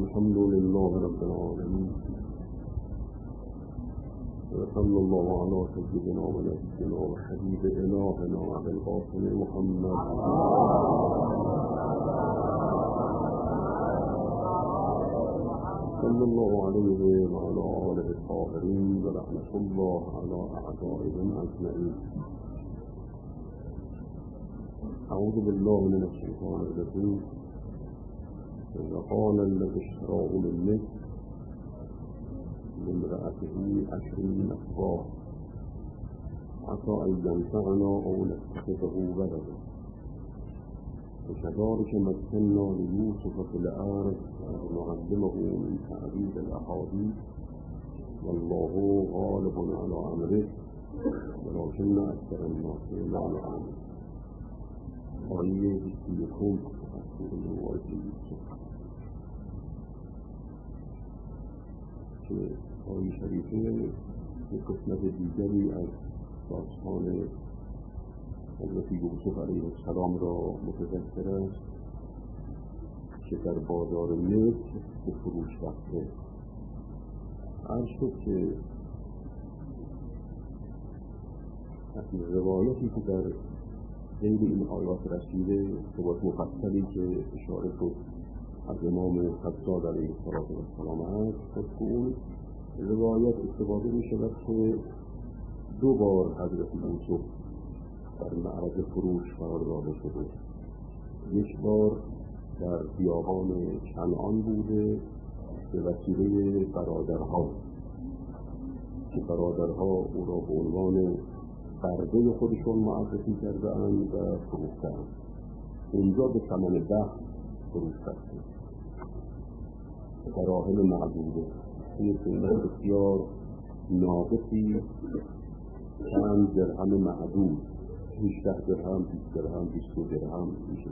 الحمد لله رب العالمين، وصلى الله على سيدنا ونبينا وحبيب إلهنا أبي القاسم محمد صلى الله عليه وعلى آله الطاهرين، ولعنة الله على أعدائهم أجمعين. أعوذ بالله من الشيطان الرجيم. وقال الذي اشتراه من مصر لامرأته أكرمي مثواه عسى أن ينفعنا أو نتخذه ولدا وكذلك مكنا ليوسف في الأرض ونعلمه من تأويل الأحاديث والله غالب على أمره ولكن أكثر الناس لا يعلمون. آیه 21 از سوره یوسف که آیه شریفه یک قسمت دیگری از داستان حضرت یوسف علیه السلام را متذکر است که در بازار مصر به فروش رفته. عرض شد که از روایتی که در غیر این آیات رسیده ثبات مفصلی که اشاره شد از امام حجاج علیه السلام هست، خود که اون روایت استفاده می شود که 2 بار حضرت یوسف در معرض فروش قرار داده شده. یک بار در بیابان کنعان بوده به وسیله برادرها که برادرها او را به عنوان برده خودشون معرفی کرده‌اند و فروخته‌اند. اینجا به ثمن 10 فروخته دراهم معدوده، یک قیمت بسیار ناقصی، چند درهم معدود، 18 درهم، 20 درهم، 22 درهم میشه.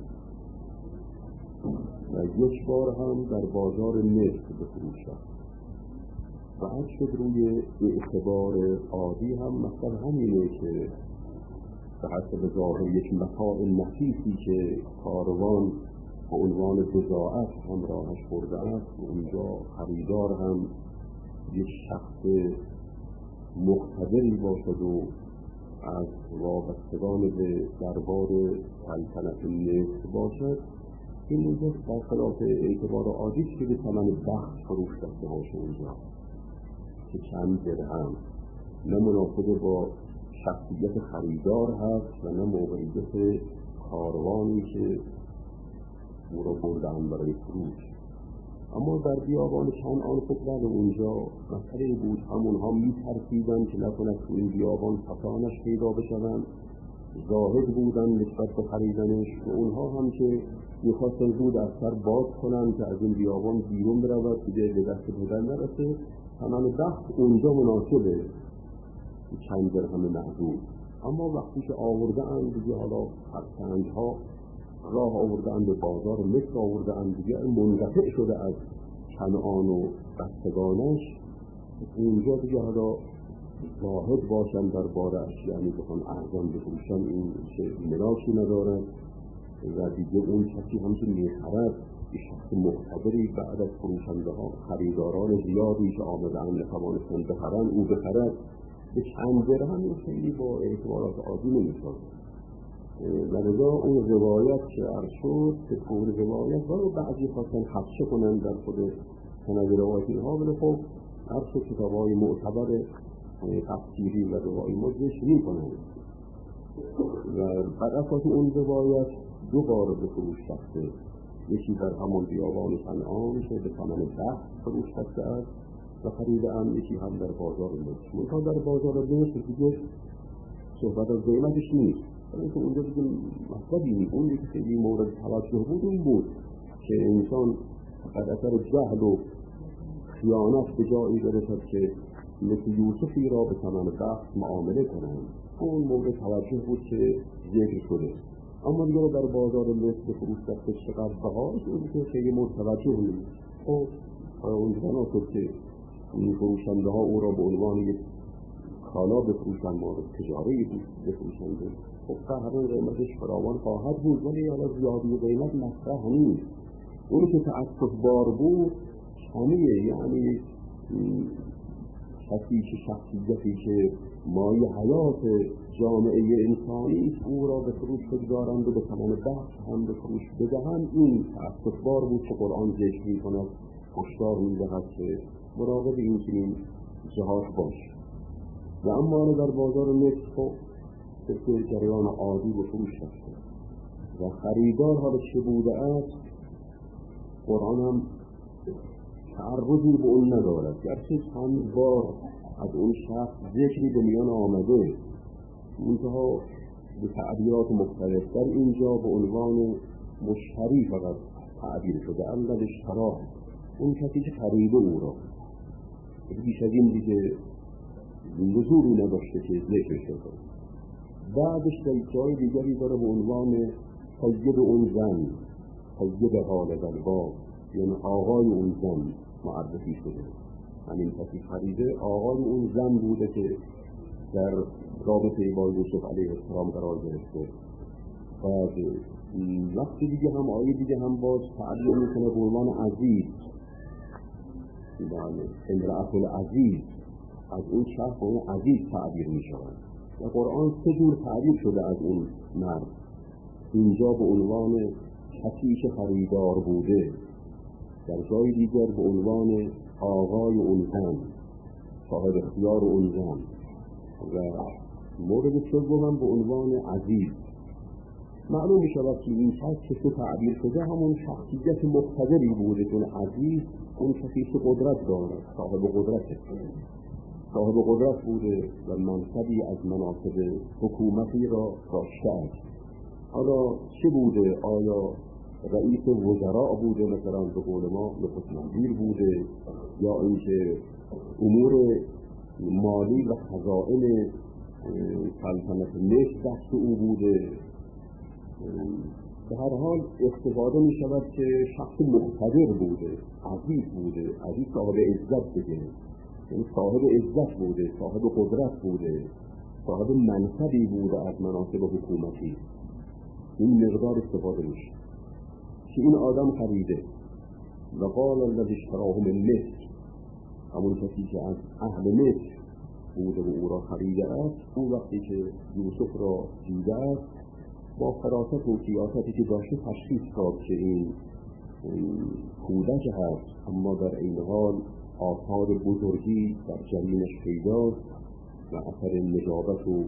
و یک بار هم در بازار مصر به فروش رفت. و عرض شد روی اعتبار عادی هم مثلا همینه که به حسب ظاهر یک متاع نفیسی که کاروان به عنوان بضاعت همراهش برده است و اونجا خریدار هم یک شخص مقتدری باشد و از وابستگان به دربار سلطنت مصر باشد، این اونجا برخلاف اعتبار عادی که به ثمن 10 فروش رفته باشه اونجا که چند درهم، نه مناسب با شخصیت خریدار هست و نه موقعیت کاروانی که او را بردن برای فروش. اما در بیابان کنعان خود بعد اونجا مسئله بود، همونها می‌ترسیدن که نکند تو این بیابان فسانش پیدا بشوند، زاهد بودن نسبت به خریدنش و اونها هم که می‌خواستن زود از سر باز کنند که از این بیابان بیرون برود دیگه به دست بودن نرسه. ثمن 10 اونجا مناسبه چند درهم معدود. اما وقتی که آورده‌اند دیگه، حالا خرسندها راه آورده‌اند به بازار مصر آورده‌اند دیگه، منقطع شده از کنعان و بستگانش، اونجا دیگه حالا زاهد باشن در بارش، یعنی بخوان ارزان بفروشن، این ملاکی ندارد و دیگه اون کسی هم که میخرد شخص مقتدری بعد از فروشنده ها خریداران زیادی که آمدن نتوانستن بخرن او بخرد به چند درهم، این خیلی با اعتبارات عادی نمیشد. لذا اون روایت که عرض شد که اون روایت رو بعضی خواستن خدشه کنن در خود سند روایتی ها، ولی خب عرض شد کتاب‌های معتبر تفسیری و روایی مدرش میکنن و بعد اساس اون روایت 2 بار به فروش رفته، یکی در همون بیابان کنعان که به ثمن 10 فروش رفته است و خریده‌اند، یکی هم در بازار مصر. منتها در بازار مصر دیگه صحبت از قیمتش نیست، ولی که اونجا دیگه مطلبی اون که خیلی مورد توجه بود این بود که انسان در اثر جهل و خیانت به جایی برسد که مثل یوسفی را به ثمن 10 معامله کنند. اون مورد توجه بود که ذکر شده. اما دیگه در بازار مصر فروش رفته چقدر بهاش، اون که خیلی مورد توجه نیست. خب اون بنا شد که این فروشنده ها او را به عنوان یک کالا بفروشن، مورد تجاری بفروشنده. خب قهران قیمتش فراوان خواهد بود، ولی حالا زیادی قیمت مطرح نیست. اونی که تأسف بار بود همه، یعنی کسی که شخصیتی که مایه حیات جامعه انسانی او را به فروش بگذارند و به ثمن بخش هم به فروش بدهند، این تأسف‌بار بود که قرآن ذکر می‌کند، هشدار می‌دهد که مراقب این چنین جهات باش. و اما در بازار نفت به جریان عادی به فروش رفته و خریدار حالا چه بوده است، قرآن هم تعرضی به اون ندارد، گرچه چند بار از اون شخص ذکری به میان آمده، منتها به تعبیرات مختلف. در اینجا به عنوان مشتری فقط تعبیر شده، اما اشترا اون کسی که خریده او را، بیش از این دیگه لزومی نداشته که ذکر شده. بعدش در جای دیگری داره به عنوان سید اون زن، سید حال الباب، یعنی آقای اون زن معرفی شده. همین کسی خریده آقای اون زن بوده که در رابطه با یوسف علیه السلام قرار گرفته. بعد وقتی دیگه هم آیه دیگه هم باز تعبیر میکنه به عنوان عزیز، یعنی امرأة العزیز، از اون شخص به اون عزیز تعبیر میشود. و قرآن سه جور تعبیر شده از اون مرد. اینجا به عنوان کسی که خریدار بوده، در جای دیگر به عنوان آقای اون زن، صاحب اختیار اون زن، و مورد سوم به عنوان عزیز. معلوم می‌شود که این شخص که تعبیر شده همون شخصیت مقتدری بوده، چون عزیز اون کسی که قدرت دارد، صاحب قدرت بوده و منصبی از مناصب حکومتی را داشته است. حالا چه بوده؟ آیا رئیس وزراء بوده مثلا به قول ما، نخست وزیر بوده، یا اینکه امور مالی و خزائن سلطنت مصر دست او بوده؟ به هر حال استفاده می شود که شخص مقتدر بوده، عزیز بوده، عزیز صاحب عزت بگه، یعنی صاحب عزت بوده، صاحب قدرت بوده، صاحب منصبی بوده از مناصب حکومتی. این مقدار استفاده میشه که این آدم خریده. و قال الذی اشتراه من مصر، همون کسی که از اهل مصر بوده و او را خریده است، او وقتی که یوسف را دیده است با فراست و سیاستی که داشته تشخیص داد که این کودک هست، اما در این حال آثار بزرگی در جنینش پیداست و اثر نجابت و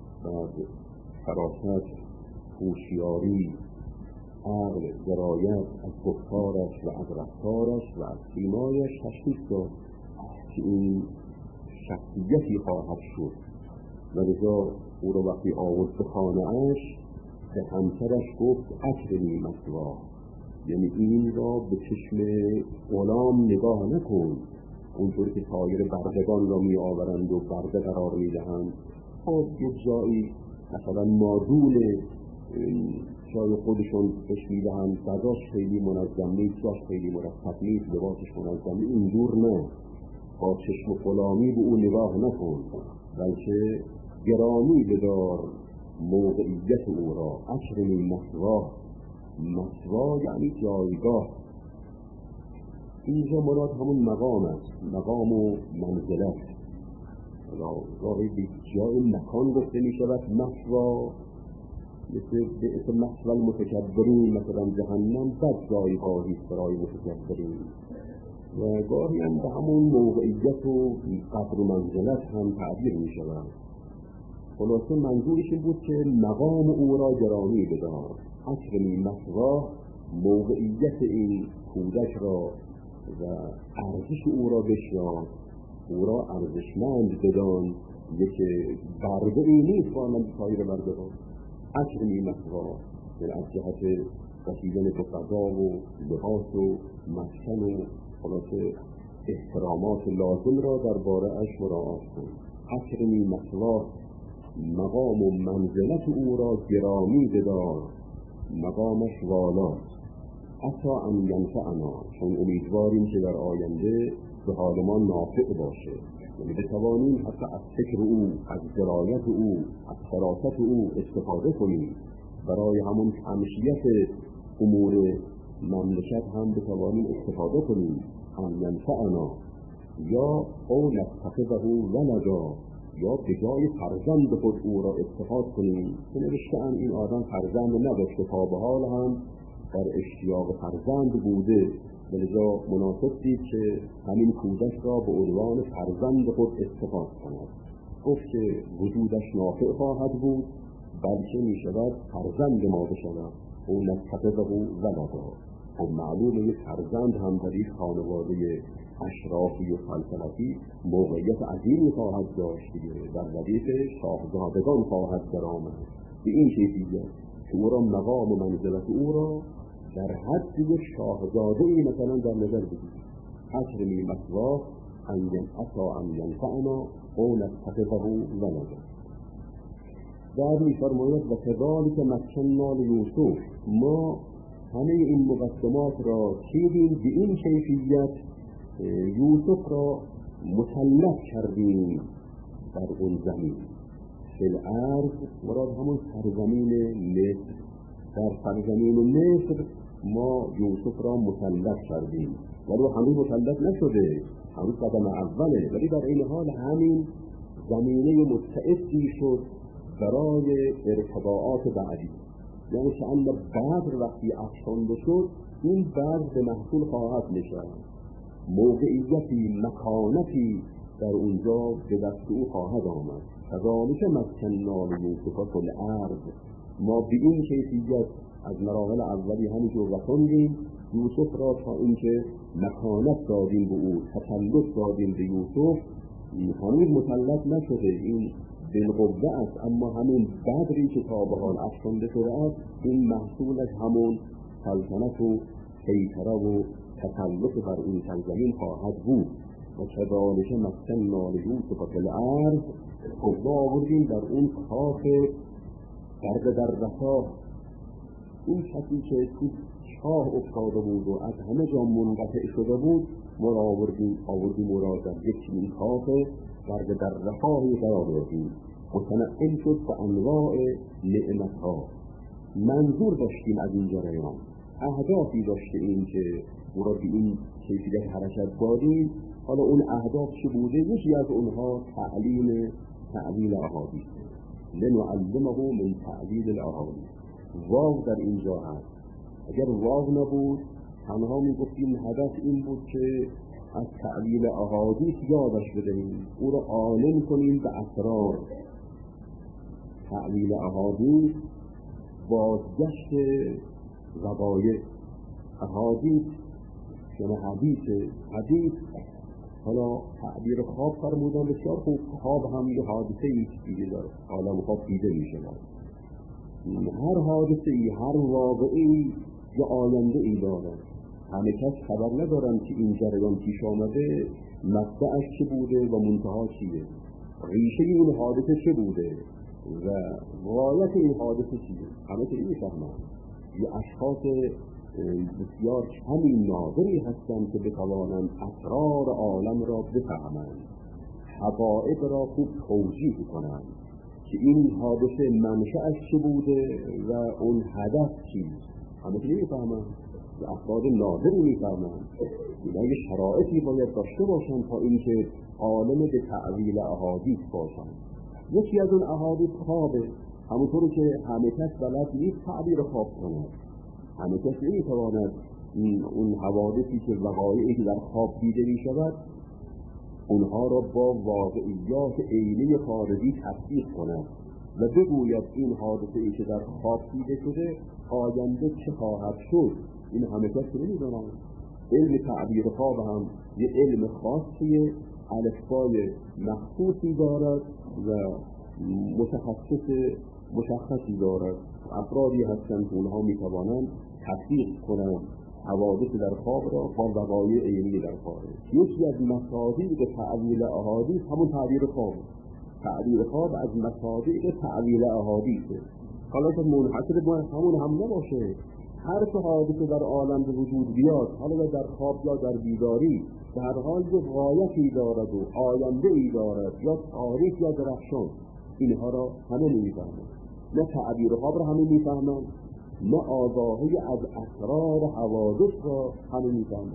فراست، هوشیاری، عقل، درایت از گفتارش و از رفتارش و از سیمایش تشخیص داد که این شخصیتی خواهد شد. و لذا او را وقتی آورد به خانه‌اش به همسرش گفت اکرمی مثواه، یعنی این را به چشم غلام نگاه نکن، اونطور که سایر بردگان را می آورند و برده قرار می دهند. یه جایی مثلا مادون جای خودشون بهش می دهند، غذاش خیلی منظم نیست، جاش خیلی مرتب نیست، لباسش منظم نیست، اینجور نه، با چشم غلامی به اون نگاه نکن، بلکه گرامی بدار موقعیت او را. اکرمی مثواه، مثوا یعنی جایگاه. اینجا مراد همون مقام است، مقام و منزلت. راهی به جای مکان گفته می شود مثوا، مثل مثوا المتکبرین، مثلا جهنم بد جایگاهی برای متکبرین، و گاهی هم به همون موقعیت و قدر و منزلت هم تعبیر می شود. خلاصه منظورش این بود که مقام او را گرامی بدار. اکرمی مثواه، موقعیت این کودک را و ارزش او را بشناس، او را ارزشمند بدان، یکی برده ای نیست مانند سایر بردگان. اکرمی مثواه، یعنی از جهت رسیدن به غذا و لباس و مسکن و خلاصه احترامات لازم را درباره اش مراعات کن. اکرمی مثواه، مقام و منزلت او را گرامی بدار، مقامش والاست. اصلا ان ینفعنا، چون امیدواریم که در آینده به حال ما نافع باشه، یعنی بتوانیم حتی از فکر او، از درایت او، از فراست او استفاده کنیم، برای همون تمشیت امور مملکت هم بتوانیم استفاده کنیم. ان ینفعنا یا او نتخذه ولدا، یا به جای فرزند خود او را اتخاذ کنیم. که نوشته‌اند این آدم فرزند نداشته، تا به حال هم در اشتیاق فرزند بوده، لذا مناسب دید که همین کودک را به عنوان فرزند خود اتخاذ کند. گفت که وجودش نافع خواهد بود، بلکه می شود فرزند ما بشود. او نتخذه ولدا. خب معلومه یک فرزند هم در یک خانواده اشرافی و سلطنتی موقعیت عظیمی خواهد داشت دیگه، در ردیف شاهزادگان خواهد درآمد. به این کیفیت که او را مقام و منزلت او را در حد یک شاهزاده‌ای مثلا در نظر بگیرید. اکرمی مثواه ان ینفعنا او نتخذه ولدا. بعد می‌فرماید و کذالک مکننا لیوسف، ما همه این مقدمات را چیدیم به این کیفیت یوسف را مسلط کردیم در اون زمین. فی الارض مراد همون سرزمین مصر. در سرزمین مصر ما یوسف را مسلط کردیم، ولی هنوز مسلط نشده، هنوز قدم اوله، ولی در این حال همین زمینه مستعدی شد برای ارتباطات بعدی. یعنی که اما بدر وقتی افشانده شد، این بدر به محصول خواهد نشد، موقعیتی مکانتی در اونجا به دست او خواهد آمد. کذالک مکننا لیوسف فی الارض، ما به این کیفیت از مراحل اولی همینجور رساندیم یوسف را تا اینکه مکانت دادیم به او، تسلط دادیم به یوسف. هنوز مسلط نشده، این بالقوه است، اما همین بدری که تا به حال افشانده شده است، این محصولش همون سلطنت و سیطره و تسلط بر این سرزمین خواهد بود. و کذالک مکننا لیوسف فی الارض، خود آوردیم در اون کاخ در رفاه، این کسی که تو چاه افتاده بود و از همه جا منقطع شده بود، ما آوردیم او را در یک کاخ در رفاهی قرار دادیم، متنعم شد به انواع نعمتها. منظور داشتیم از این جریان، اهدافی داشتیم که او را به این کیفیت حرکت دادیم. حالا اون اهداف چه بوده؟ یکی از اونها تعلیل احادیث، لنعلمه من تعلیل الاحادیث. واو در اینجا هست، اگر واو نبود تنها میگفتیم هدف این بود که از تعلیل احادیث یادش بدهیم، او را عالم کنیم به اسرار. تعلیل احادیث بازگشت وقایع، احادیث یعنی حدیث. حالا تعبیر خواب فرمودن بسیار خوب، خواب هم یه حادثه ایست دیگه در عالم خواب دیده می شود. هر حادثه ای، هر واقعی یه آینده ای دارد. همه کس خبر ندارن که این جریان پیش آمده مبدأش چه بوده و منتها چیه، ریشه این حادثه چه بوده و غایت این حادثه چیه. همه که این میفهمن. یه اشخاص بسیار کمی ناظری هستند که بتوانند اسرار عالم را بفهمند، حقایق را خوب توجیه کنند که این حادثه منشأش چه بوده و اون هدف چیست. همه که نمیفهمند، افراد ناظری میفهمند. اینا یه شرایطی باید داشته باشند تا اینکه عالم به تعویل احادیث باشند. یکی از اون احادیث خوابه، همونطوری که همه کس بلد نیست تعبیر خواب کنند، همه کس نمیتواند اون حوادثی که وقایعی که در خواب دیده می شود اونها را با واقعیات عینی خارجی تطبیق کند و بگوید این حادثه‌ای که در خواب دیده شده آینده چه خواهد شد. این همه کس نمیدونند. علم تعبیر خواب هم یه علم خاصیه، الفبای مخصوصی دارد و مشخصی دارد. افرادی هستند که اونها میتوانند تطبیق کنند حوادث در خواب را با وقایع عینی در خواب. یکی از مصادیق تعویل احادیث همون تعبیر خواب. تعبیر خواب از مصادیق تعویل احادیثه. حالا که منحصر به همون هم نباشه، هر چه حادثه در عالم به وجود بیاد، حالا در خواب یا در بیداری، به هر حال یک غایتی دارد و آینده ای دارد، یا تاریخ یا درخشان. اینها را همه نمیفهمند. نه تعبیر خواب را همه میفهمند، نه آگاهی از اسرار حوادث را همه میفهمند.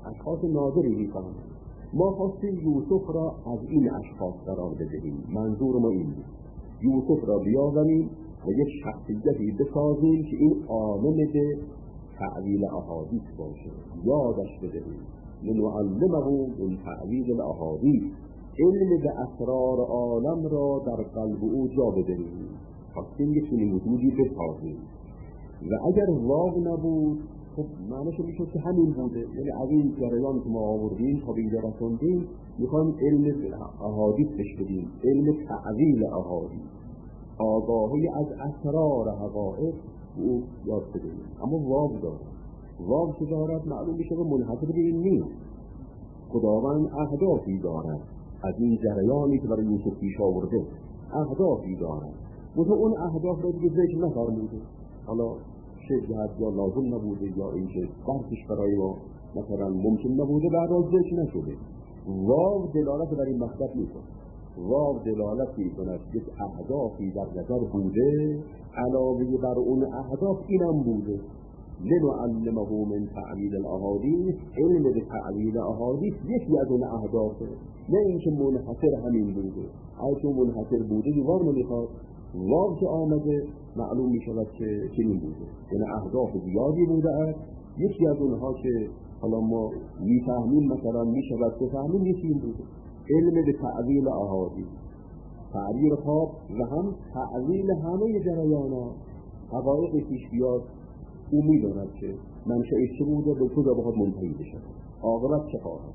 اشخاص نادری میفهمند. ما خواستیم یوسف را از این اشخاص قرار بدهیم. منظور ما این بود یوسف را بیاوریم و یک شخصیتی بسازیم که این عالم به تعویل احادیث باشه، یادش بدهیم لنعلمه من تعویل الاحادیث، علم به اسرار عالم را در قلب او جا بدهیم. خواستیم یک چنین وجودی بسازیم و اگر واو نبود خب معنیش میشد که همین بوده. یعنی از این جریان که ما آوردیم تا به اینجا رسوندیم میخوام علم احادیث بدیم، علم تعویل احادیث، آگاهی از اسرار حقایق او یاد بدیم. اما واو دارد، واو که دارد معلوم میشه که منحصر به این نیست. خداوند اهدافی دارد از این جریانی که برای یوسف پیش آورده، اهدافی دارد و اون اهداف را دیگه ذکر نفرموده. حالا چه جهت یا لازم نبوده یا اینکه درکش برای ما مثلا ممکن نبوده، بعد از ذکر نشده. واو دلالت بر این مطلب میکنه. واو دلالت میکند یک اهدافی در نظر بوده، علاوه بر اون اهداف اینم بوده لنعلمه من تعویل الاحادیث، علم به تعویل احادیث یکی از اون اهدافه، نه اینکه منحصر همین بوده. اگه منحصر بوده دیوار نمیخواد. واو که آمده معلوم میشود که چنین بوده، یعنی اهداف زیادی بوده است. یکی از اونها که حالا ما میفهمیم مثلا میشود بفهمیم یکی این بوده، علم به تعویل احادیث، تعبیر خواب و هم تعویل همه جریانات حقایق پیش بیاد. او میداند که منشأ چه بوده، به کجا باید منتهی بشه، عاقبت چه خواهد.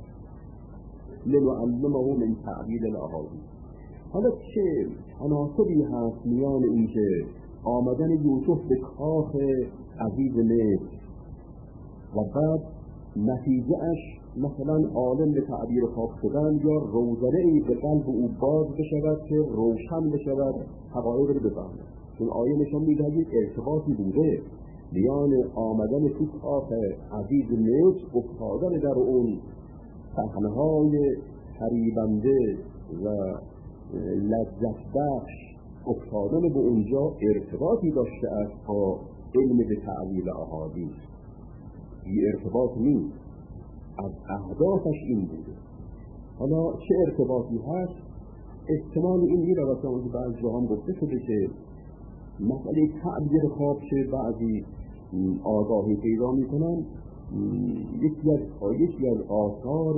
لنعلمه من تعویل الاحادیث. حالا چه تناسبی هست میان اینکه آمدن یوسف به کاخ عزیز مصر و بعد نتیجه اش مثلا عالم به تعبیر خواب شدن یا روزنه‌ای به قلب او باز بشود که روشن بشود حقایق رو بفهمد. چون آیه نشان می‌دهد یک ارتباطی بوده میان آمدن تو کاخ عزیز مصر، افتادن در اون صحنه‌های فریبنده و لذت بخش، افتادن به اونجا ارتباطی داشته است با علم به تعویل احادیث. این ارتباط نیست، از اهدافش این بوده. حالا چه ارتباطی هست؟ احتمال این میرود که بعض جاها گفته شده که مسئله تعبیر خواب که بعضی آگاهی پیدا میکنن یکی از آثار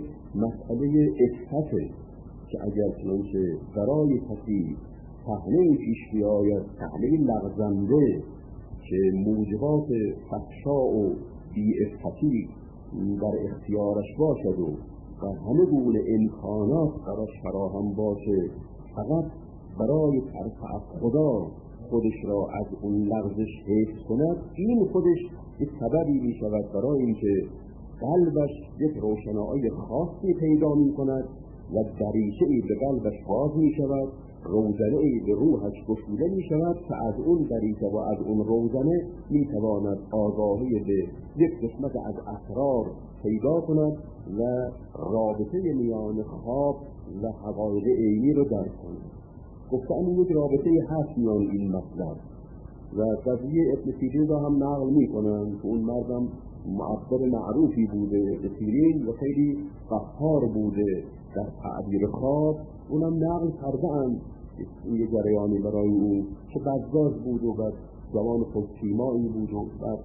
مسئله افته که اگر چنانچه برای کسی صحنه پیش بیاید، صحنه لغزنده که موجبات فحشا و بی‌افتی در اختیارش باشد و همه گونه امکانات براش فراهم باشه، فقط برای ترس از خدا خودش را از اون لغزش حفظ کند، این خودش یک سببی می شود برای اینکه قلبش یک روشنایی خاصی پیدا می کند و دریچه‌ای به قلبش باز می شود، روزنه‌ای به روحش گشوده می شود که از اون دریچه و از اون روزنه می تواند آگاهی به یک قسمت از اسرار پیدا کند و رابطه میان خواب و حقایق عینی رو درک کند. گفتن یک رابطه هست میان این مطلب و قضیه ابن سیرین را هم نقل می کنند که اون مردم معبر معروفی بوده به سیرین و خیلی قهار بوده در تعبیر خواب. اونم نقل کرده اند یه جریانی برای او که بزاز بود و بعد جوان خودسیمایی بود و بعد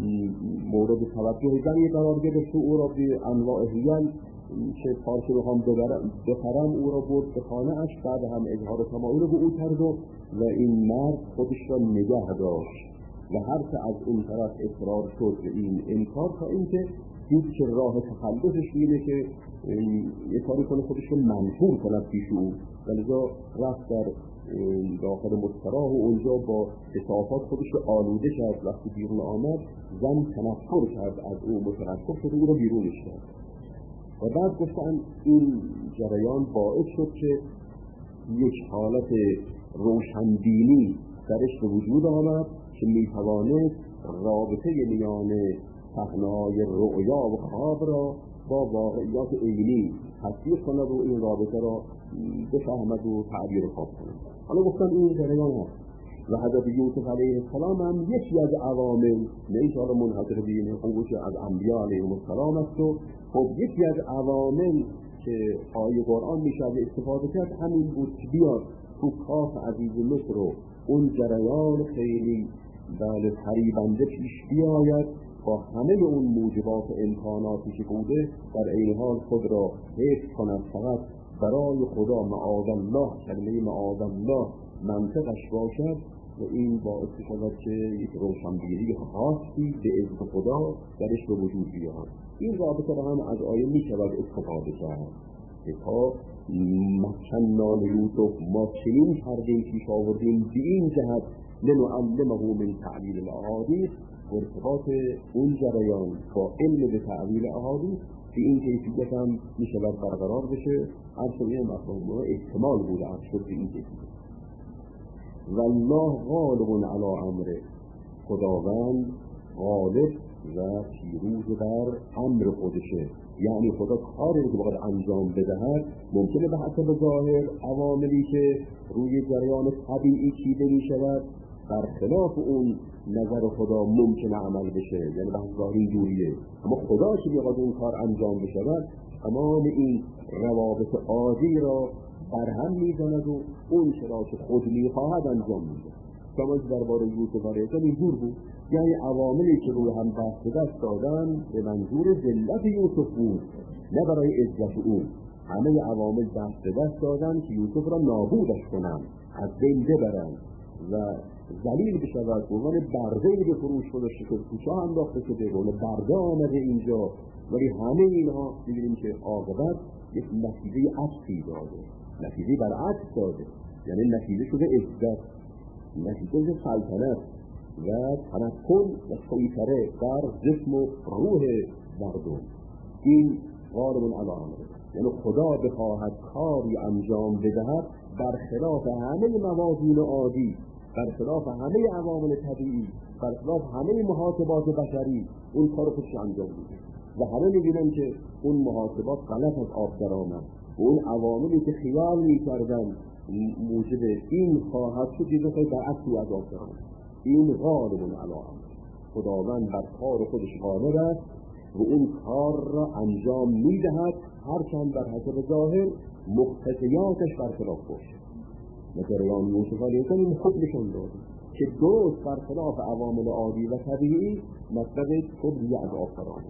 مورد توجه زنی قرار گرفت و او را به انواع حیل که پارچه رو هم بخرم او را برد به خانه اش، بعد هم اظهار تمایل رو به او کرد و این مرد خودش را نگه داشت و هر که از اون طرف اصرار شد به این انکار تا اینکه دید که راه تخلصش اینه که یه کاری کنه خودش رو منفور کند پیش او، ولذا رفت در داخل مستراح و اونجا با اصافات خودش رو آلوده کرد. وقتی بیرون آمد زن تنفر کرد از او، متنفر شد او رو بیرونش کرد و بعد گفتن این جریان باعث شد که یک حالت روشنبینی درش به وجود آمد که میتوانست رابطه میان صحنه‌های رؤیا و خواب را با واقعیات عینی تصدیق کند و این رابطه را بفهمد و تعبیر خواب کند. حالا گفتن این جریان هست. و حضرت یوسف علیه السلام هم یکی از عوامل، نه اینکه منحصر به این خصوص از انبیا علیهم السلام است، و خب یکی از عوامل که آیه قرآن میشه از استفاده کرد همین بود که بیاد تو کاخ عزیز مصر رو اون جریان خیلی فریبنده پیش بیاید، با همه اون موجبات و امکاناتی که بوده در این حال خود را حفظ کند، فقط برای خدا معاذالله، کلمه معاذالله منطقش باشد و این باعث شود که یک روشنبیری خاصی به اذن خدا درش به وجود بیاد. این رابطه را هم از آیه می شود استفاده کرد که تا مکننا یوسف ما چنین کردیم پیش آوردیم به این جهت لنعلمه من تعبیر الاحادیث، ارتباط اون جریان با علم به تعبیر احادیث به این کیفیت هم می شود برقرار بشه. اصلا مفهوم احتمال بوده از شد به این کیفیت. والله غالب علی امره، خداوند غالب و پیروز بر امر خودشه، یعنی خدا کاری رو که باید انجام بدهد ممکنه به حسب ظاهر عواملی که روی جریان طبیعی چیده می شود برخلاف اون نظر خدا ممکنه عمل بشه، یعنی به ظاهر این جوریه، اما خدا که بیاد اون کار انجام بشود تمام این روابط عادی را برهم می‌زند و اون چرا که خود می‌خواهد انجام میده. کما درباره یوسف علیه السلام اینجور بود، یعنی عواملی که روی هم دست دادن به منظور ذلت یوسف بود، نه برای عزت او. همه عوامل دست دادن که یوسف را نابودش کنند، از بین ببرند و ذلیل بشود، به عنوان برده به فروش گذاشته شده، کوچه انداخته شده، به عنوان برده آمده اینجا. ولی همه اینها می‌بینیم که عاقبت یک نتیجه عکسی داده، نتیجه برعکس داده، یعنی نتیجه شده عزت، نتیجه سلطنت و تمکن و سیطره بر جسم و روح مردم. این غالب علی امره، یعنی خدا بخواهد کاری انجام بدهد برخلاف همه موازین عادی، برخلاف همه عوامل طبیعی، برخلاف همه محاسبات بشری، اون کار خودش انجام میده و همه می‌بینن که اون محاسبات غلط از آب در آمد. اون عواملی که خیال می‌کردن موجب این خواهد شد دیگه خیلی برعکس از آب در آمد. این غالب علی امره، خداوند بر کار خودش غالب است و اون کار را انجام می‌دهد، هرچند در حسب ظاهر مقتضیاتش برخلاف باشه. جریان یوسف علیه السلام خود نشان داد که درست برخلاف عوامل عادی و طبیعی مطلب کبری از آفران،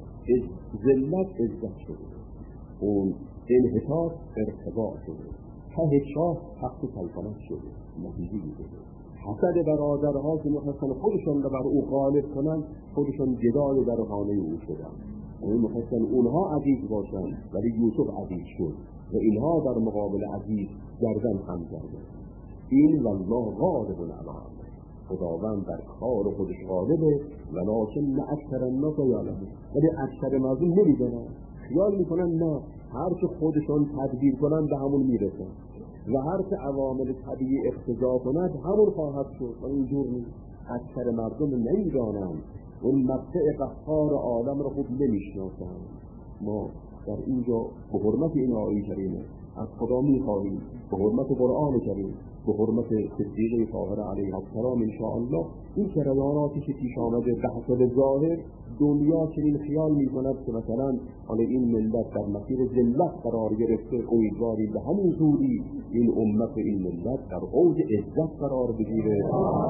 ذلت عزت شده، اون انحطاط ارتفاع شده، ته چاه تخت سلطنت شده، نتیجه شده. حسد برادرها که میخواستن خودشان را بر او غالب کنند، خودشان گدای در خانه او شدند. یعنی میخواستن اونها عزیز باشند ولی یوسف عزیز شد و اینها در مقابل عزیز گردن خم کردند. این والله غالب علی امره، خداوند در کار خودش غالبه ولکن اکثر الناس یعلمون، ولی اکثر مردم نمیدونن، خیال میکنن نه هر چه خودشان تدبیر کنن به همون میرسن و هر چه عوامل طبیعی اقتضا کند همون خواهد شد. و اینجور نیست، اکثر مردم نمیدانند، اون مبدأ قهار عالم را خوب نمیشناسند. ما در اینجا به حرمت این آیه کریمه از خدا میخواهیم، به حرمت قرآن کریم، به حرمت صدیقه طاهره علیه السلام انشاءالله، این جریاناتی که پیش آمده به حسب ظاهر دنیا چنین خیال می‌کند که مثلا حالا این ملت در مسیر ذلت قرار گرفته، امیدواریم به همین زودی این امت، این ملت در اوج عزت قرار بگیره.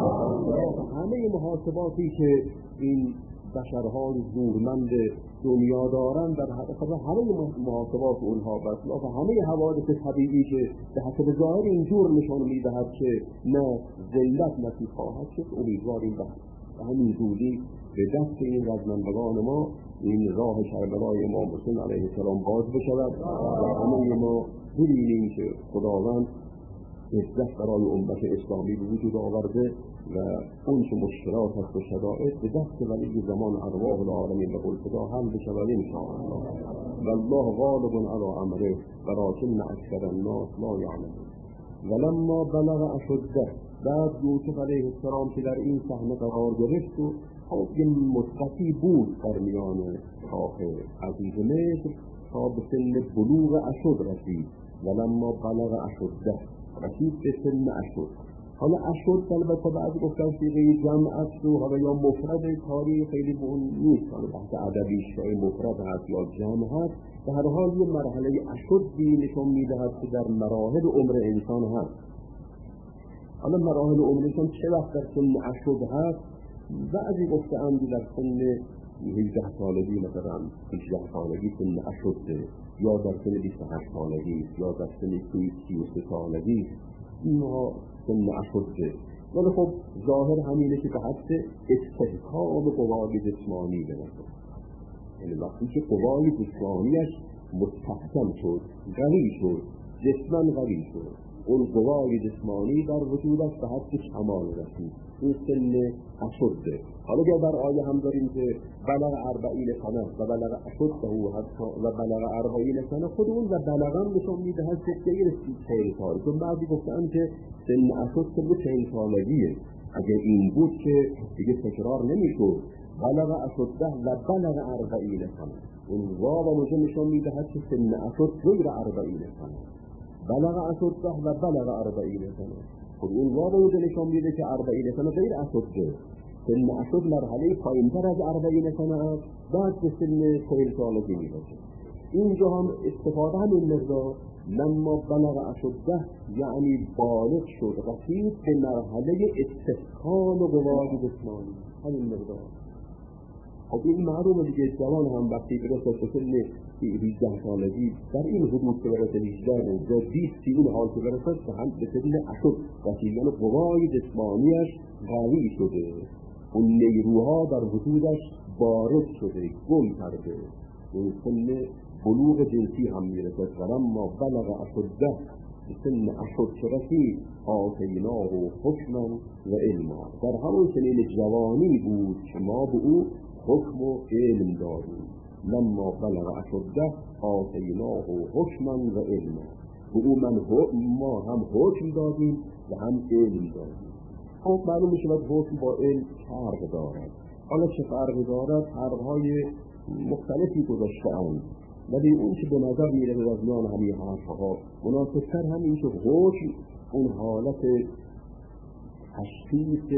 همه محاسباتی که این بشرهای زورمند دنیا دارند در حقیقت همه محاسبات اونها برخلاف همه حوادث طبیعی که به حسب ظاهر اینجور نشان میدهد که نه ذلت نصیب خواهد شد، امیدواریم به همین زودی به دست این رزمندگان ما این راه کربلای امام حسین علیه السلام باز بشود و همه ما ببینیم که خداوند عزت برای امت اسلامی به وجود آورده و اون که مشکلات هست و شدائد به دست ولی زمان ارواح العالمین به قول خدا حل بشود انشاءالله. والله غالب علی امره ولکن اکثر الناس لا یعلمون. ولما بلغ اشده، بعد یوسف علیه السلام که در این صحنه قرار گرفت و خب یه مدتی بود در میان کاخ عزیز مصر تا به سن بلوغ اشد رسید. ولما بلغ اشده، رسید به سن اشد. حالا اشد البته بعضی گفتن صیغه جمع است و حالا یا مفرد کاری خیلی به اون نیست، حالا بحث ادبی شای مفرد هست یا جمع هست. به هر حال یه مرحله اشدی نشون میدهد که در مراحل عمر انسان هست. حالا مراحل عمر انسان چه وقت در سن اشد هست؟ بعضی گفتند در سن 18 سالگی، مثلا 18 سالگی سن اشده، یا در سن 28 سالگی، یا در سن 33 سالگی، اینها سن اشده. ولی خب ظاهر همینه که به حد استحکام قوای جسمانی برسه، یعنی وقتی که قوای جسمانیش مستحکم شد، قوی شد، جسماً قوی شد، اون قوای جسمانی در وجودش به حد کمال رسید، این سن اشده. حالا یا در آیه هم داریم که بلغ 40 سنه و بلغ اشده و بلغ 40 سنه، خود اون و بلغم نشون میدهد که غیر 40 سال، چون بعضی گفتن که سن اشد سن 40 سالگیه. اگر این بود که دیگه تکرار نمیشد، بلغ اشده و بلغ 40 سنه، اون واو مجه نشون میدهد که سن اشد غیر 40 سنه، بلغ اشده و بلغ 40 سنه. خب این واو مجه نشون میده که 40 سنه غیر اشده، سن اشد مرحله پایین‌تر از 40 سنه است، بعد به سن 40 سالگی میرسه. اینجا هم استفاده همین مقدار، لما بلغ اشده یعنی بالغ شد، رسید به مرحله استحکام قوای جسمانی، همین مقدار. خب این معلومه دیگه، جوان هم وقتی برسه به سن 18 سالگی در این حدود که برسه 18 و 20 این حال که برسه به هم به سن اشد رسید، یعنی قوای جسمانیش قوی شده، اون نیروها در وجودش بارد شده، گم کرده، این سن بلوغ جنسی هم میرسه. فلما بلغ اشده، سن اشد که رسید آتیناه حکما و علما، در همون سنین جوانی بود که ما به او حکم و علم دادیم. لما بلغ اشده آتیناه حکما و علما، به او ما هم حکم دادیم و هم علم دادیم. خب معلوم میشه که حکم با علم فرق دارد. حالا چه فرقی دارد؟ فرقهای مختلفی گذاشته‌اند، ولی اون که به نظر میره از میان همین حرفها مناسب‌تر همین که حکم اون حالت تشخیص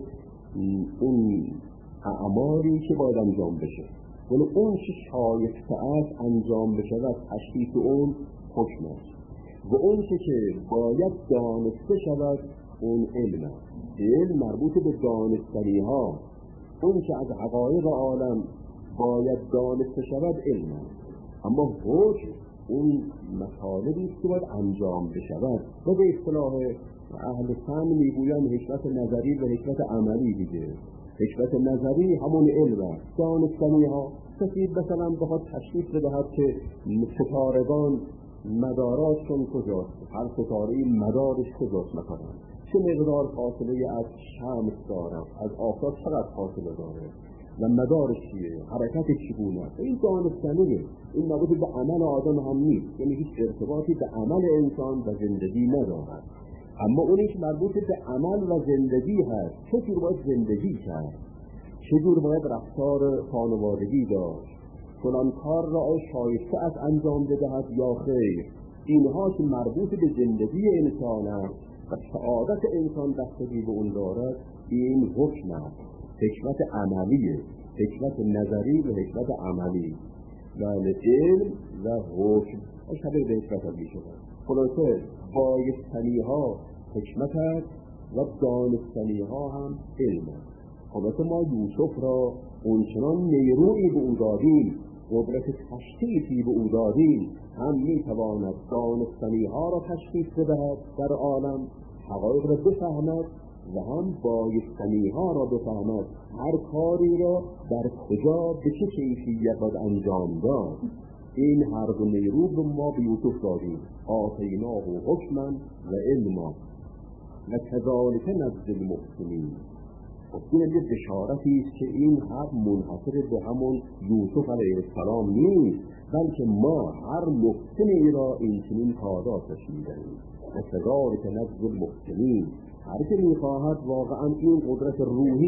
اون اعمالی که باید انجام بشه، ولی اون که شایسته است انجام بشه و تشخیص اون حکم است، و اون که باید دانسته شود اون علم است. علم مربوط به دانستنی ها، اون که از حقایق عالم باید دانسته شود علم است، اما حکم اون مطالبی که باید انجام بشود و به اصطلاح اهل فن میگویند حکمت نظری و حکمت عملی دیگه. حکمت نظری همون علم است، دانستنی ها. کسی مثلا بخواد تشخیص بدهد که ستارگان مداراتشون کجاست، هر ستاره مدارش کجاست، مثلا چه مقدار فاصله از شمس دارد، از آفتاب چقدر فاصله داره و مدارش چیه، حرکت چگونه است، این دانستنیه. این مربوط به عمل آدم هم نیست، یعنی هیچ ارتباطی به عمل انسان و زندگی ندارد. اما اونیش مربوط به عمل و زندگی هست، چطور باید زندگی کرد، چطور باید رفتار خانوادگی داشت، فلان کار را شایسته از انجام بدهد یا خیر. اینها که مربوط به زندگی انسان است و سعادت انسان بستگی به اون دارد، این حکم است. حکمت عملیه، حکمت نظری و حکمت عملی، یعنی علم و حکم شبیه به حکمت عملی شده. خلاصه بایستنی ها حکمت است و دانستنی ها هم علم است. خلاصه ما یوسف را اونچنان نیرویی به او دادیم، قدرت تشخیصی به او دادیم، هم میتواند دانستنی ها را تشخیص بدهد در عالم، حقایق را بفهمد و هم بایستنی ها را بفهمد، هر کاری را در کجا به چه کیفیت باید انجام داد. این هر دو نیرو رو ما به یوسف دادیم، آتیناه حکما و علما و کذالک نجزی المحسنین. این یه بشارتی است که این حق منحصر به همون یوسف علیه السلام نیست، بلکه ما هر محسنی را این چنین پاداشش می‌دهیم. و کذالک نجزی المحسنین، هر که می‌خواهد واقعا این قدرت روحی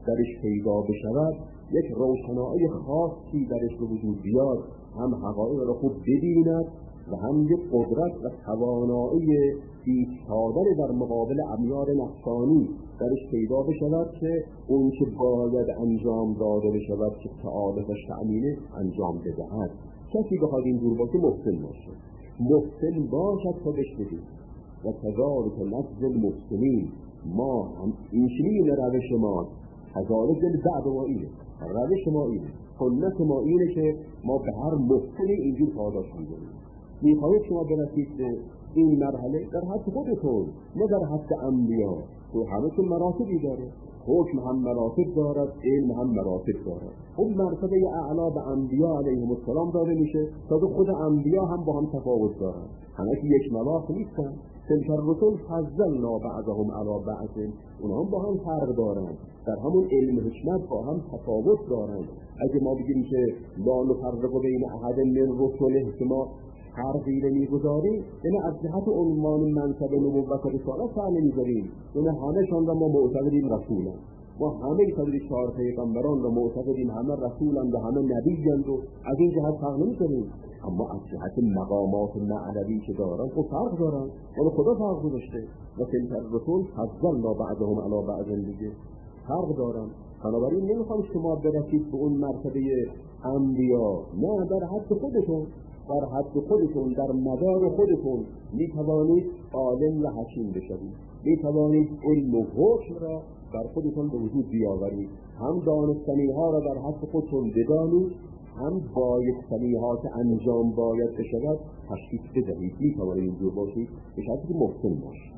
درش پیدا بشود، یک روشنایی خاصی درش به وجود بیاد، هم حقایق را خوب ببیند و هم یک قدرت و توانایی ایستادن در مقابل امیار نفسانی درش پیدا بشود که اون که باید انجام داده بشود که سعادتش تأمینه انجام بدهد. کسی بخواد اینجور باشه محسن باشه، محسن باشد تا بشنوید و کذالک نجزی المحسنین. ما هم این روش ما، کذالک بعد ما اینه، روش ما اینه، سنت ما اینه که ما به هر محسن اینجور پاداش می‌دهیم. میخواهید شما برسید به این مرحله در حد خودتون، نه در حد انبیا. تو همه که مراتبی داره، حکم هم مراتب دارد، علم هم مراتب دارد. اون مرتبه اعلا به انبیا علیهم السلام داده میشه تا خود انبیا هم با هم تفاوت دارند، همه که یک ملاک نیستن. تلک الرسل فضلنا بعضهم علی بعض، اونها هم با هم فرق دارند، در همون علم حکمت با هم تفاوت دارند. اگه ما بگیم که لا نفرق بین احد من رسله که ما فرقی رو میگذاریم، یعنی از جهت عنوان منصب نبوت و رسالت فرق نمیذاریم، یعنی همه‌شان را ما معتقدیم رسولند، ما همه تدریج 4 پیغمبران را معتقدیم همه رسولند و همه نبیند و از این جهت فرق نمیذاریم. اما از جهت مقامات معنوی که دارن خب فرق دارن، ولی خدا فرق گذاشته و تلک الرسل فضلنا بعضهم علی بعض دیگه فرق دارن. بنابراین نمیخوام شما برسید به اون مرتبه انبیا، نه، در حد خودتون، در حد خودتون، در مدار خودتون میتوانید عالم و حکیم بشوید، میتوانید علم و حکم را در خودتون به وجود بیاورید، هم دانستنی ها را در حد خودتون بدانید، هم بایستنی ها که انجام باید بشود تشخیص بدهید. میتوانید اینجور باشید به شرطی که محسن باشید،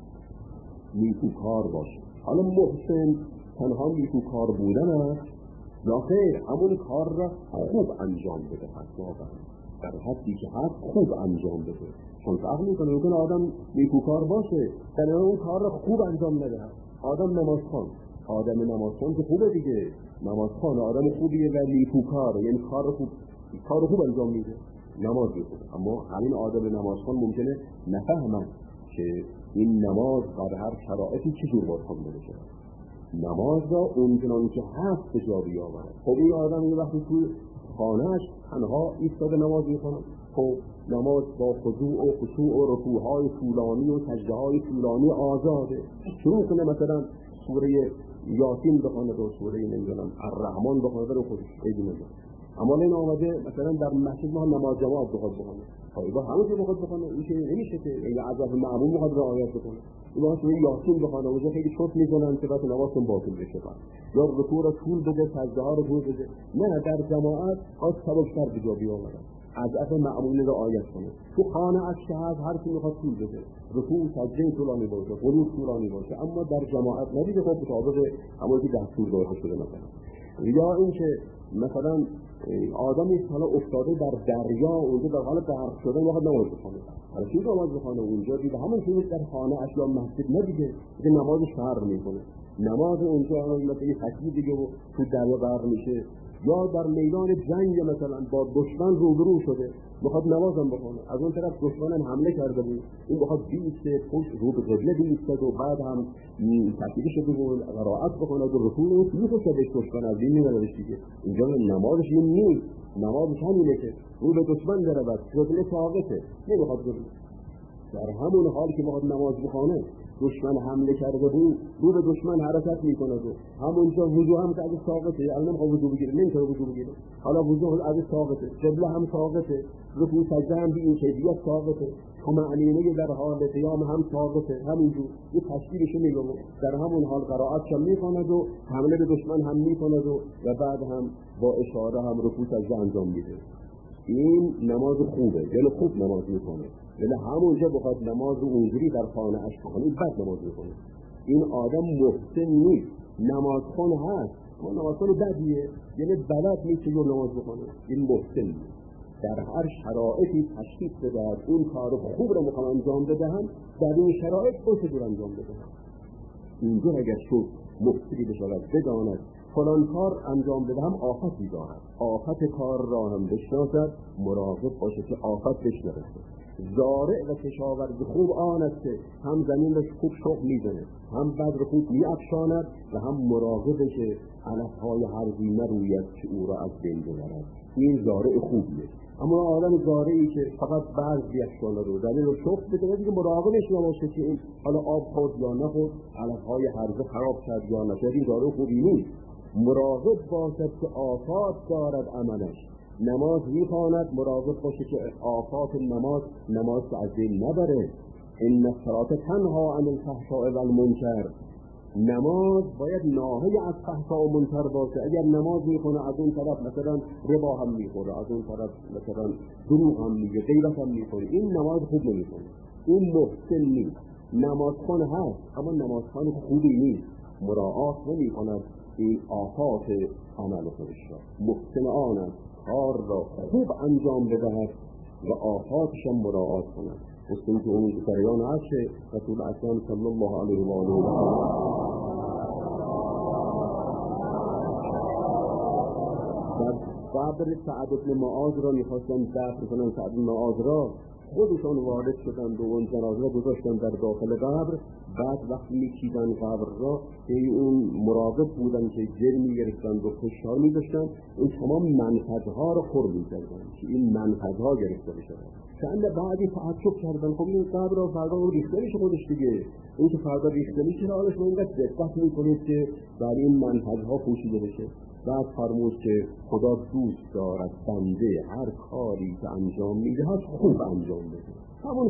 نیکوکار باشید. حالا محسن تنها نیکوکار بودن است یا خیر همون کار را خوب انجام بده، واقعا در حدی که هست خوب انجام بده. چون فرق میکنه آدم نیکوکار باشه در اون کار را خوب انجام نده. آدم نمازخوان که خوبه دیگه، نمازخوان آدم خوبیه و نیکوکار، یعنی کار خوب انجام میده، نماز میخونه. اما همین آدم نمازخوان ممکنه نفهمه که این نماز در هر شرایطی چجور باید خوانده بشه، نماز را اونچنان که هست به جا بیاورد. خب این آدم این وقتی تو خانه‌اش تنها ایستاده نماز میخونه، خب نماز با خضوع و خشوع و رکوع‌های طولانی و سجده‌های طولانی آزاده. شروع کنه مثلا سوره یاسین بخونه و سوره نمیدونم الرحمن بخونه رو خودش ایدی نمیدونه. اما این آمده مثلا در مسجد ما نماز جماعت بخواد بخونه، خب همون که بخواد بخونه این که نمیشه که این عذاب معمول بخواد رعایت بکنه. اینا سوره یاسین بخونه و خیلی چوت میزنن که بعد نمازتون باطل بشه، یا رکوع رو طول بده، سجده ها رو طول بده. نه، در جماعت از سبکتر به جا بیاورن، عذاب معمول رعایت کنه. تو خانه از شهر هر کی میخواد طول بده، رکوع سجده طولانی باشه، قنوت طولانی باشه، اما در جماعت ندیده خب مطابق همون که دستور داده شده. مثلا یا این که مثلا آدمی حالا افتاده در دریا، اونجا در حال غرق شدن واقعا نماز بخونه، حالا چی نماز بخونه اونجا دیگه همون چیزی در خانه اش یا مسجد ندیده که نمازش فرق میکنه. نماز اونجا مثلا خطی دیگه و تو دریا غرق میشه، یا در میدان جنگ مثلا با دشمن روبرو شده میخواد نمازم بخونه، از اون طرف دشمن حمله کرده بود، این میخواد بیسته پشت رو به قبله بیسته و بعد هم تکیه شده بود قرائت بکنه و رکوع و میخواد بهش دشمن از این نمیدونش دیگه. اینجا نمازش این نیست، نمازش همینه که رو به دشمن داره بس قبله ثابته، نمیخواد بگه. در همون حال که میخواد نماز بخونه دشمن حمله کرده بود، رو به دشمن حرکت میکنه و همونجا وضو هم که از ثابته، یعنی نمیخواد وضو بگیره، نمیتونه وضو بگیره، حالا وضو از ثابته، قبله هم ثابته، رکوع سجده هم به این کیفیت ثابته، طمأنینه در حال قیام هم ثابته، همینجور یه تشکیلش میگم. در همون حال قرائت هم میکنه و حمله به دشمن هم میکنه و بعد هم با اشاره هم رکوع سجده انجام میده. این نماز خوبه، یعنی خوب نماز میکنه، یعنی همونجا بخواد نماز رو اونجوری در خانه اش بخونه بد نماز میکنه. این آدم محسن نیست، نمازخوان هست اما نمازخوان بدیه، یعنی بلد نیست که نماز بخونه. این محسن نیست، در هر شرایطی تشخیص بده اون کار خوب رو میخوام انجام بدهم، در این شرایط چطور انجام بدهم. اینجا اگر شد مفسری بشود بداند فلان کار انجام بدهم آفتی دارد، آفت کار را هم بشناسد، مراقب باشه که آفت بهش نرسه. زارع و کشاورز خوب آن است که هم زمین را خوب شخم میزنه، هم بذر خوب میافشاند و هم مراقبه که علفهای هرزی نروید که او را از بین ببرد. این زارع خوبیه. اما آدم زارعی که فقط بذر بیافشانه رو زمین رو شخم بزنه دیگه مراقبش نباشه که این حالا آب خورد یا نخورد، علفهای هرزه خراب کرد یا نشد، این زارع خوبی نیست. مراقب باشد که آفات دارد عملش. نماز میخواند، مراقب باشه که آفات نماز از دل نبره. ان الصلاة تنهی عن الفحشاء والمنکر. نماز باید ناهی از فحشا و منکر باشه. اگر نماز میخونه از اون طرف مثلا ربا هم میخوره، از اون طرف مثلا دروغ هم میگه، غیبت هم میخوره، این نماز خوب نمیخونه، این محسن نیست. نمازخوان هست اما نمازخوان خوبی نیست، مراعات نمیکند این آفات عمل خودش را. محسن آن است کار را خوب انجام بدهد و آفاتش هم مراعات کند. مثل که اون سریان عرش رسول اکرم صلی الله علیه و آله و در قبر سعد بن معاذ را میخواستن دفن کنن. سعد بن معاذ را خودشان وارد شدند و اون جنازه را گذاشتن در داخل قبر. بعد وقتی میچیدن قبر را اون مراقب بودن که جر میگرفتند و فشار میداشتن، اون تمام منفذها را خور میکردن که این منفذها گرفته بشه. چند بعدی تعجب کردن خب این قبر را فردا ریخته میشه خودش دیگه، این که فردا ریخته میشه حالش ما اینقدر دقت میکنید که در این منفذها پوشیده بشه. بعد فرمود که خدا دوست دارد بنده هر کاری که انجام میدهد خوب انجام بده، همون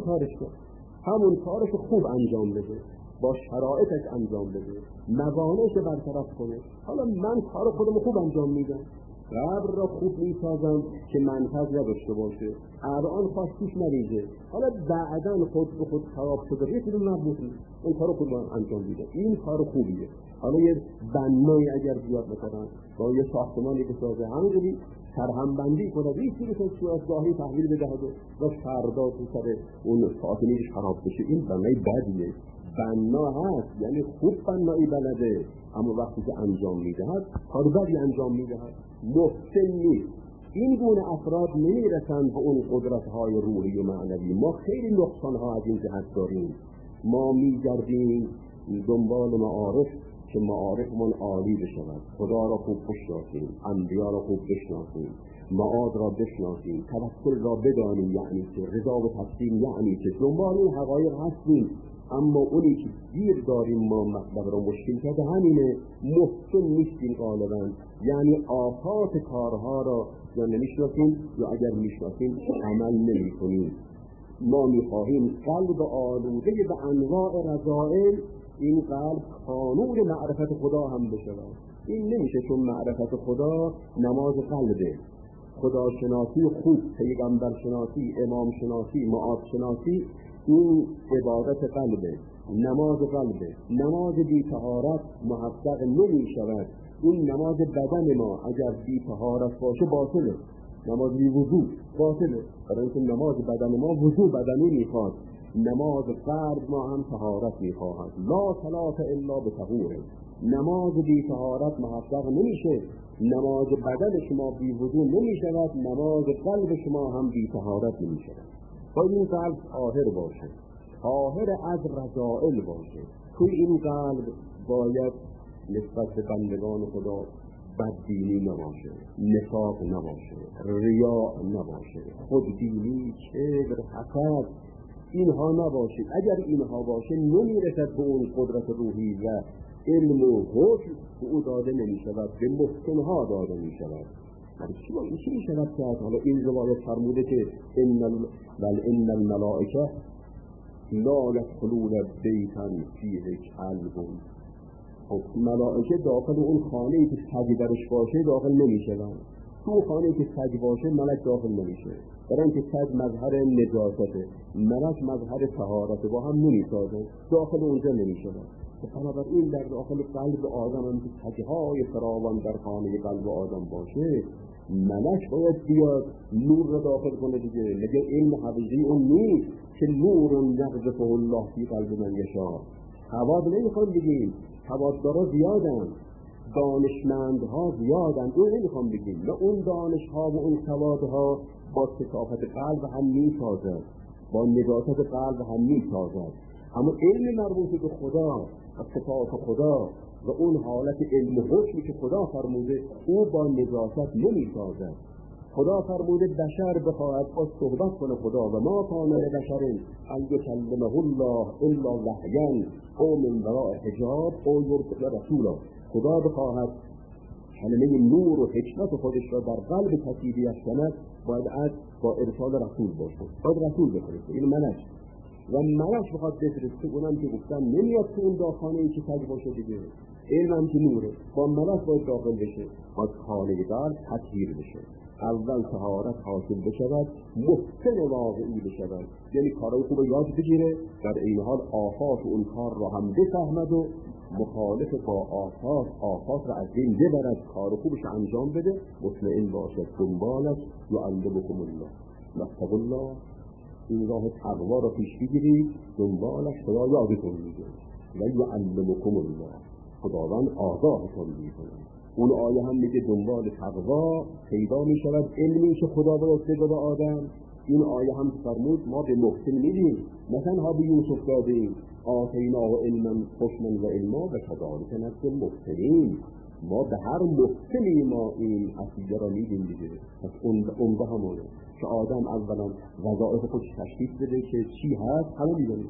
کارش خوب انجام بده، با شرایطش انجام بده، موانعش برطرف کنه. حالا من کار خودم خوب انجام میدم، قبر را خوب میسازم که منفذ نداشته باشه، الان خواستیش نریزه، حالا بعداً خود به خود خراب شده یه کدوم نبودی، این کارو خوب انجام میده، این کار خوبیه. حالا یه بنایی اگر بیاد مثلا با یه ساختمانی بسازه، همونجوری سرهمبندی کنه، یه چیزی که صورتگاهی تحویل بدهد و فردا تو سر اون ساختمیش خراب بشه، این بنای بدیه. بنا هست یعنی خوب بنایی بلده، اما وقتی که انجام میدهد کار بدی انجام میدهد، محسن نیست. این گونه افراد نمیرسند به اون قدرت‌های روحی و معنوی. ما خیلی نقصان‌ها از این جهت داریم. ما میگردیم دنبال معارف که معارفمون عالی بشود، خدا را خوب بشناسیم، انبیا را خوب بشناسیم، معاد را بشناسیم، توکل را بدانیم، یعنی که رضا و تسلیم، یعنی که دنبال این حقایق هستیم. اما اونی که گیر داریم ما مطلب را مشکل کرده همینه، محسن نیستیم غالبا، یعنی آفات کارها را یا نمیشناسیم یا اگر میشناسیم عمل نمی‌کنیم. ما میخواهیم قلب آلوده به انواع رذائل، این قلب قانون معرفت خدا هم بشود. این نمیشه چون معرفت خدا نماز قلبه، خدا شناسی خوب، پیغمبر شناسی، امام شناسی، معاد شناسی، این عبادت قلبه، نماز قلبه. نماز بی طهارت محقق نمی شود. این نماز بدن ما اگر بی طهارت باشه باطله، نماز بی وضو باطله، برای اینکه نماز بدن ما وضو بدنی میخواد، نماز قلب ما هم طهارت میخواهد. لا صلاة الا بطهور. نماز بی طهارت محقق نمیشه، نماز بدن شما بی وضو نمیشود، نماز قلب شما هم بی طهارت نمیشود. باید این قلب طاهر باشه، طاهر از رذائل باشه. توی این قلب باید نسبت به بندگان خدا بدبینی نباشه، نفاق نباشه، ریا نباشه، خودبینی، کبر، حسد، اینها نباشه. اگر اینها باشه نمیرسد به اون قدرت روحی و علم و حکم به او داده نمیشود، به محسنها داده میشود. چی میشود که حالا این روایت فرموده که ان الملائکه لا يدخلون بیتا فیه کلب. خب ملائکه داخل اون خانه‌ای که سگ درش باشه داخل نمیشوند. تو خانه‌ای که سگ باشه ملک داخل نمیشه، برای اینکه سگ مظهر نجاسته، ملک مظهر طهارته، با هم نمیسازه، داخل اونجا نمیشوند. بنابراین در داخل قلب آدم هم که سگ‌های فراوان در خانه قلب آدم باشه، ملک باید بیاد نور را داخل کنه دیگه. مگه علم حقیقی اون نیست که نور یقذفه الله فی قلب من یشاء؟ حواد نمیخوام بگیم، حواددارا زیادن، دانشمندها زیادن، اون نمیخوام بگیم، نه اون دانشها و اون سوادها با ثقافت قلب هم میسازد. با نجاست قلب هم میسازد. اما علم مربوط به خدا و صفات خدا و اون حالت علم و حکمی که خدا فرموده او با نجاست نمیسازد. خدا فرموده بشر بخواهد با صحبت کنه خدا و ما کان لبشر ان یکلمه الله الا وحیا او من وراء حجاب او یرسل رسولا. خدا بخواهد کلمه نور و حکمت خودش را در قلب کسی بیفکند باید با ارسال رسول باشه، باید رسول بفرسته. این ملک و ملک بخواد بفرسته اونم که گفتن نمیاد تو اون داخانه ای که سج باشه دیگه، علم هم که نوره، با ملک باید داخل بشه، باید خانه قلب تطهیر بشه، اول طهارت حاصل بشود، محسن واقعی بشود، یعنی کارهای خوب یاد بگیره، در این حال آفات اون کار را هم بفهمد و مخالف با آفات را از دین ببرد، کار خوبش انجام بده، مطمئن باشد دنبالش یعلمکم الله. نتقوا الله، این راه تقوا را پیش بگیرید، دنبالش خدا یادتون میده و یعلمکم الله، خداوند آگاهتون میکنه. اون آیه هم میگه دنبال تقوا پیدا میشود علمی که خدا باید بده به آدم. این آیه هم فرمود ما به محسن میدیم، نه تنها به یوسف دادیم آتیناه علما حکما و علما و کذالک نجزی المحسنین، ما به هر محسنی ما این عطیه را میدیم دیگه. پس اون به همونه که آدم اولا وظایف خودش تشخیص بده که چی هست، همه میدونیم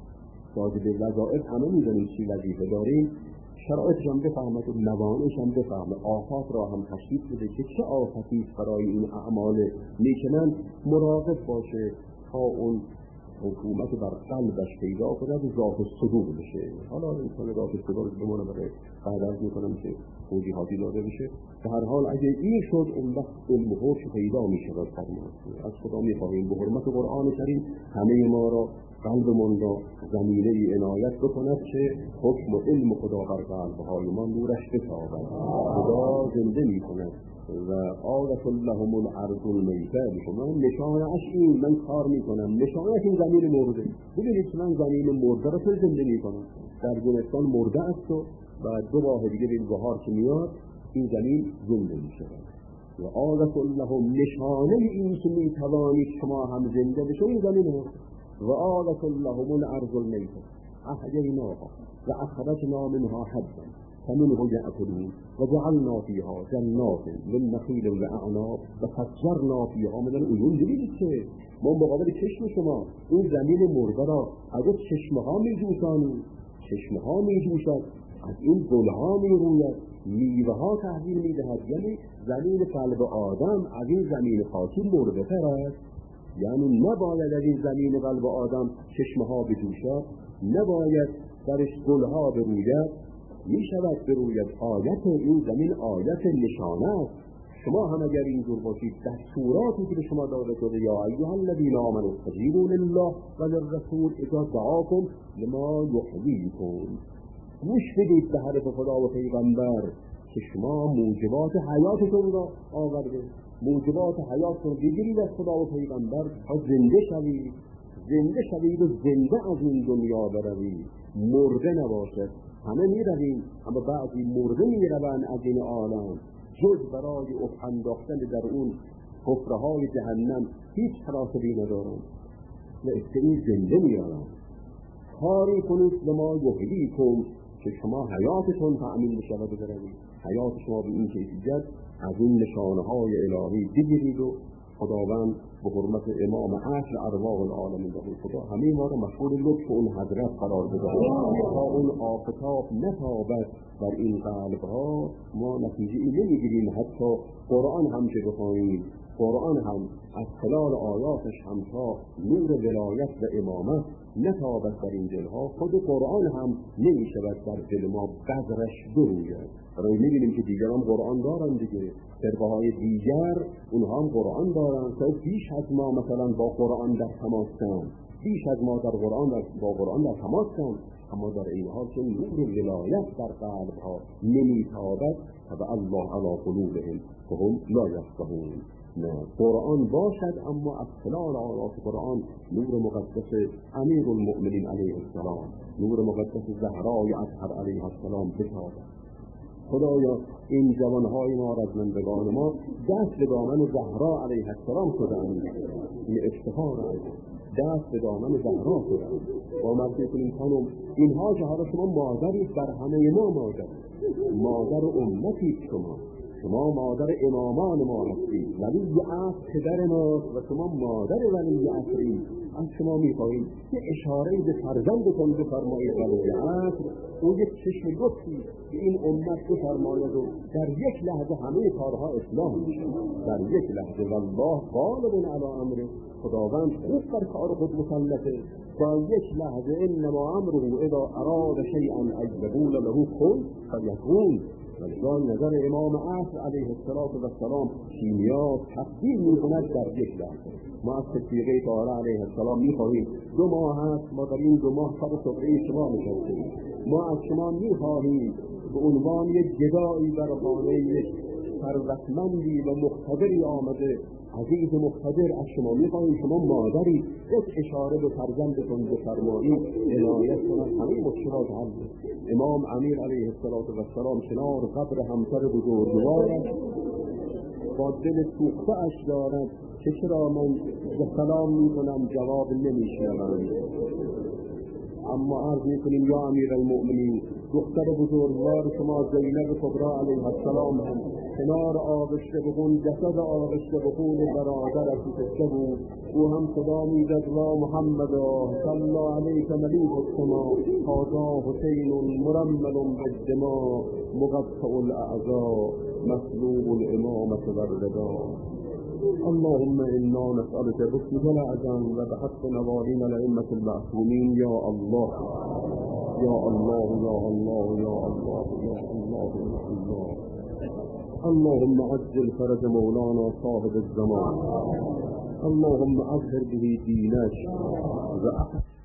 صاحب وظایف، همه میدونیم چی وظیفه داریم، شرایطش هم بفهمد و موانعش هم بفهمد، آفات را هم تشخیص بده که چه آفتی برای این اعمال میکنن، مراقب باشه تا اون حکومت بر قلبش پیدا کند و ذات صدور بشه. حالا انسان ذات صدور بمونه برای قدرت میکنم که توضیحاتی داده بشه. به هر حال اگه این شد اون وقت علم و حکم پیدا میشود. از خدا میخواهیم به حرمت قرآن کریم همه ما را قلبمون را زمینه عنایت بکند که حکم و علم خدا بر قلبهای ما نورش بتابد. خدا زنده میکند و آغت لهم الارض المیته بشما نشانش این من کار میکنم، نشانش این زمین مرده. ببینید من زمین مرده را زنده میکنم، در زمستان مرده است و دو ماه دیگه به بهار که میاد این زمین زنده میشه. و آغت لهم نشانه این که میتوانید شما هم زنده بشه این زمین مرده. و آغت لهم الارض المیته احییناها و اخرجنا منها حبا فمنه یأکلون و جعلنا فیها جنات من نخیل و اعناب و فجرنا فیها من العیون. ببینید که ما مقابل چشم شما این زمین مرده را اگر چشمه ها میجوشانید، چشمه ها میجوشد، از این گلها میروید، میوه ها تحویل میدهد. یعنی زمین قلب آدم از این زمین خاکی مرده تر است. یعنی نباید از این زمین قلب آدم چشمه ها بجوشد، نباید درش گلها بروید، می شود بروید. آیت این زمین آیت نشانه است. شما هم اگر اینجور باشید دستوراتی که به شما داده شده یا ایها الذین آمنوا استجیبوا لله و للرسول اذا دعاکم لما یحییکم، گوش بدید به حرف خدا و پیغمبر که شما موجبات حیاتتون را آورده، موجبات حیاتتون بگیرید از خدا و پیغمبر تا زنده شوید، زنده شوید و زنده از این دنیا بروید، مرده نباشد. همه میرویم اما بعضی مرده میروند از این عالم، جز برای انداختن در اون حفره‌های جهنم هیچ تناسبی ندارند و این زنده میارند. کاری کنید لما یحییکم که شما حیاتتون تأمین بشود و بروید، حیات شما به این کیفیت از این نشانه‌های الهی بگیرید و خداوند به حرمت امام عصر ارواح العالمین خدا همه ما را مشغول لطف اون حضرت قرار بدهد تا اون آفتاب نتابد بر این قلب‌ها. ما نتیجه ای نمیگیریم حتی قرآن هم که بخوانیم، قرآن هم از خلال آیاتش هم تا نور ولایت و امامت نتابد در این دلها، خود قرآن هم نمیشود در دل ما بذرش بروید. برای میبینیم که دیگران قرآن دارن دیگه، فرقه‌های دیگر اونها هم قرآن دارن تا بیش از ما مثلا با قرآن در تماسن، بیش از ما با قرآن در تماسن، اما در این حال چون نور ولایت در قلبها نمیتابد و الله علی قلوبهم فهم لا یفقهون. نه، قرآن باشد اما از خلال آیات قرآن نور مقدس امیر المؤمنین علیه السلام، نور مقدس زهرای اطهر علیه السلام بتابد. خدایا این جوانهای ما رزمندگان ما دست به دامن زهرا علیه السلام شدند، این افتخار است. دست به دامن زهرا شدند و آمد میکنیم خانم اینها که حالا شما مادرید بر همه ما مادر امتی شما مادر امامان ما هستید، ولی عصر پدر ماست و شما مادر ولی عصری. از شما میخواهیم یه اشاره به فرزندتان بفرمایید ولی عصر او یک چشم لطفی به این امت بفرماید و در یک لحظه همه کارها اصلاح میشه، در یک لحظه. والله غالب علی امره، خداوند خوب بر کار خود مسلطه. با یک لحظه انما امره اذا اراد شیئا ان یقول له کن فیکون. ولذا نظر امام عصر علیه السلام کیمیا تبدیل می‌کند در یک لحظه. ما از صدیقه طاهره علیه السلام می‌خواهیم 2 ماه هست ما در این 2 ماه سر سفره شما نشستیم، ما از شما می‌خواهیم به عنوان یک گدایی در خانه یک ثروتمندی و مقتدری آمده، عزیز و مقتدر، از شما می‌خواهیم شما مادری یک اشاره به فرزندتون بفرمایید عنایت کند همه مشکلات حل. امام امیر علیه السلام کنار قبر همسر بزرگوارش با دل سوخته اش دارد که چرا من سلام میکنم جواب نمیشنوم، اما عرض میکنیم یا امیر المؤمنین دختر بزرگوار شما زینب کبری علیه السلام هم کنار آغشته به خون جسد آغشته به خون برادرش نشسته بود، او هم صدا میزد یا محمد صلی علیک ملیک السما هذا حسین مرمل بالدماء مقطع الاعضاء مسلوب الامامة والرضا. اللهم انا نسألك باسمك الأعظم وبحق نوالين الأئمة المعصومين يا الله يا الله يا الله يا الله يا الله يا الله. اللهم عجل فرج مولانا صاحب الزمان، اللهم أظهر به دينك